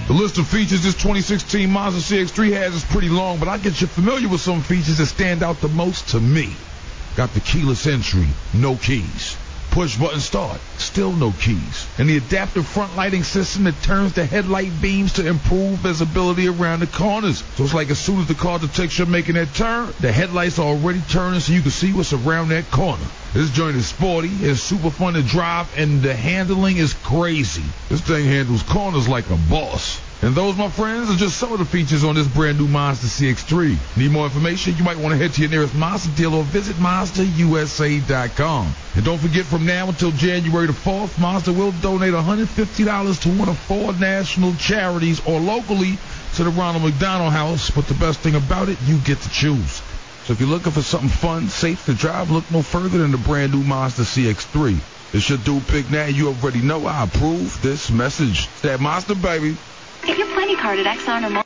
The list of features this 2016 Mazda CX-3 has is pretty long, but I'll get you familiar with some features that stand out the most to me. Got the keyless entry, no keys. Push button start, still no keys. And the adaptive front lighting system that turns the headlight beams to improve visibility around the corners. So it's like as soon as the car detects you're making that turn, the headlights are already turning so you can see what's around that corner. This joint is sporty, it's super fun to drive, and the handling is crazy. This thing handles corners like a boss. And those, my friends, are just some of the features on this brand new Mazda CX-3. Need more information? You might want to head to your nearest Mazda dealer or visit MazdaUSA.com. And don't forget, from now until January the 4th, Mazda will donate $150 to one of 4 national charities or locally to the Ronald McDonald House. But the best thing about it, you get to choose. So if you're looking for something fun, safe to drive, look no further than the brand new Mazda CX-3. It's your dude Big Nat. You already know I approve this message. It's that Mazda, baby. Get your Plenty card at Exxon or